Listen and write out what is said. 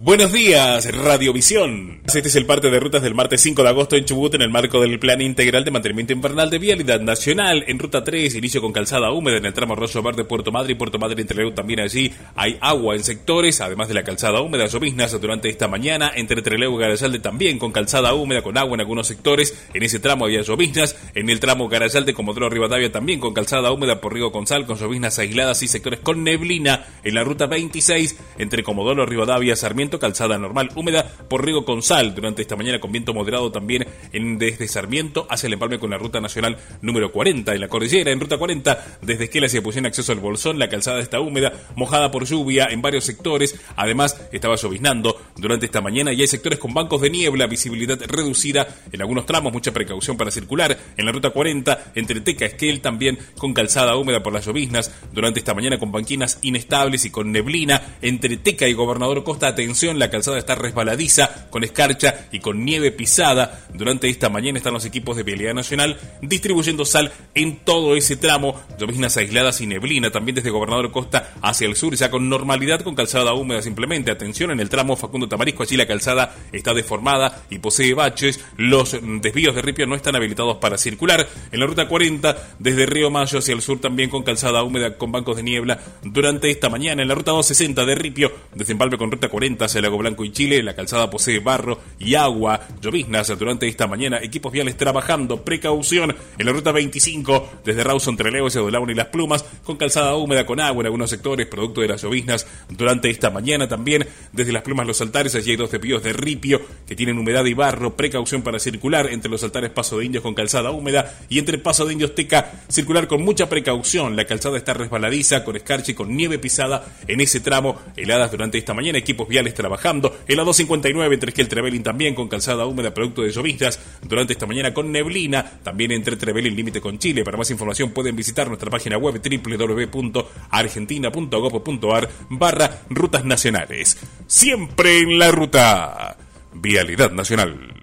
Buenos días, Radiovisión. Este es el parte de rutas del martes 5 de agosto en Chubut en el marco del Plan Integral de Mantenimiento Invernal de Vialidad Nacional. En Ruta 3, inicio con calzada húmeda en el tramo Arroyo Verde, Puerto Madre y Puerto Madre Trelew. También allí hay agua en sectores, además de la calzada húmeda, lloviznas durante esta mañana. Entre Trelew y Garayalde también con calzada húmeda, con agua en algunos sectores. En ese tramo había lloviznas. En el tramo Garayalde, Comodoro Rivadavia también con calzada húmeda por Río Consal, con lloviznas aisladas y sectores con neblina. En la Ruta 26, entre Comodoro Rivadavia, Sarmiento, calzada normal húmeda por Río Consal durante esta mañana con viento moderado también desde Sarmiento hacia el empalme con la ruta nacional número 40 en la cordillera. En ruta 40 desde Esquela hacia Puyén acceso al Bolsón, la calzada está húmeda, mojada por lluvia en varios sectores. Además estaba lloviznando durante esta mañana y hay sectores con bancos de niebla, visibilidad reducida en algunos tramos, mucha precaución para circular. En la ruta 40 entre Teca Esquel también con calzada húmeda por las lloviznas durante esta mañana con banquinas inestables y con neblina. Entre Teca y Gobernador Costa, atención, la calzada está resbaladiza, con escarcha y con nieve pisada. Durante esta mañana están los equipos de Vialidad Nacional distribuyendo sal en todo ese tramo, lloviznas aisladas y neblina. También desde Gobernador Costa hacia el sur, ya con normalidad, con calzada húmeda simplemente. Atención, en el tramo Facundo Tamarisco, allí la calzada está deformada y posee baches. Los desvíos de ripio no están habilitados para circular. En la ruta 40, desde Río Mayo hacia el sur, también con calzada húmeda, con bancos de niebla durante esta mañana. En la ruta 260 de Ripio, desde Empalme con ruta 40 hacia Lago Blanco y Chile, la calzada posee barro y agua, lloviznas durante esta mañana, equipos viales trabajando, precaución. En la ruta 25, desde Rawson, Trelew hacia Dolaun y Las Plumas, con calzada húmeda, con agua en algunos sectores, producto de las lloviznas durante esta mañana. También desde Las Plumas, Los Altares, allí hay dos desvíos de ripio que tienen humedad y barro, precaución para circular. Entre Los Altares, Paso de Indios con calzada húmeda, y entre Paso de Indios, Teca, circular con mucha precaución. La calzada está resbaladiza, con escarcha y con nieve pisada en ese tramo, heladas durante esta mañana, equipos viales trabajando. En la 259 entre Esquel Trevelin también con calzada húmeda, producto de lloviznas durante esta mañana con neblina. También entre Trevelin límite con Chile. Para más información pueden visitar nuestra página web www.argentina.gov.ar/rutas nacionales. Siempre en la ruta. Vialidad Nacional.